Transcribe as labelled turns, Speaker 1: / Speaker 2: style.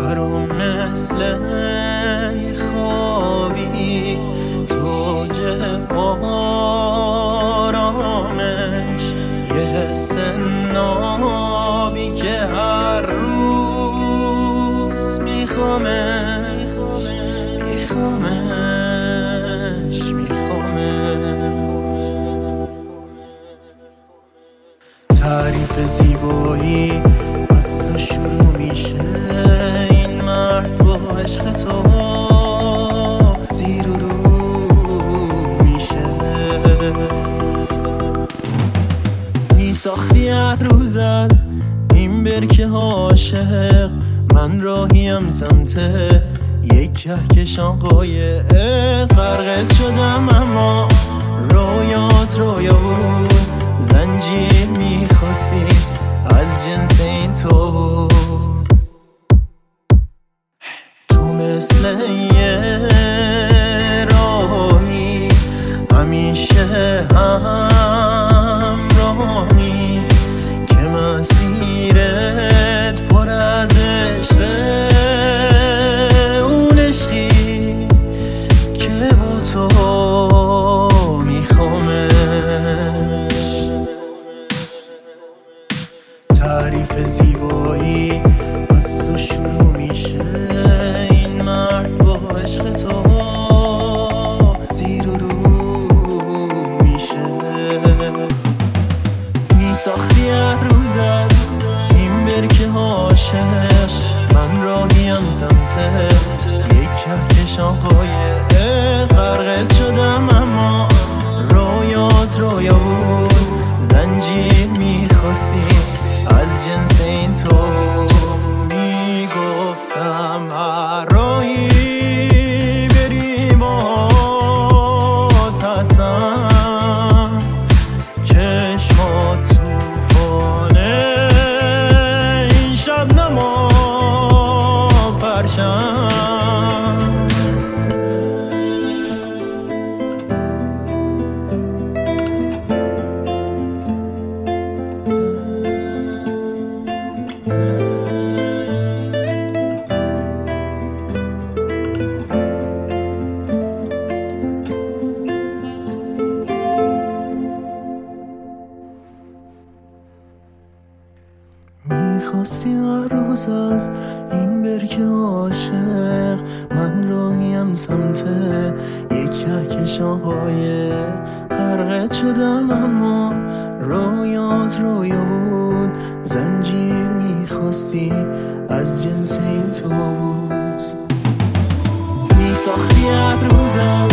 Speaker 1: برام مثل خوابی توج آرامش، یه حس نابی که هر روز میخوامش. تعریف زیبایی از تو شروع میشه، این مرد با عشق تو زیر و رو میشه. میساختی هر روز از این برکه عاشق، من راهیم سمت یک کهکشان قایق. غرقت شدم اما رویات رویا بود، زنجیر میخواستی از جنس این تو بود. تو مثل یه راهی همیشه همراهی که مسیرت پر از عشقه، اون عشقی که با تو میخوامه. تعریف زیبایی از تو شروع میشه، این مرد با عشق تو زیر و رو میشه. میساختی هر روز از این برکه عاشق، من راهیم سمت یک کهکشان قایق. غرقت شدم اما رویات رویا بود، زنجیر میخواستی از جنس این تو. میگفتم هر راهی بریم و هستم، چشمات توفانه این شبنم و پرشم. میخواستی هر روز از این برکه عاشق، من راهیم سمت یک کهکشان قایق. غرقت شدم اما رویات رویا بود، زنجیر میخواستی از جنس این تو بود. میساختی هر روز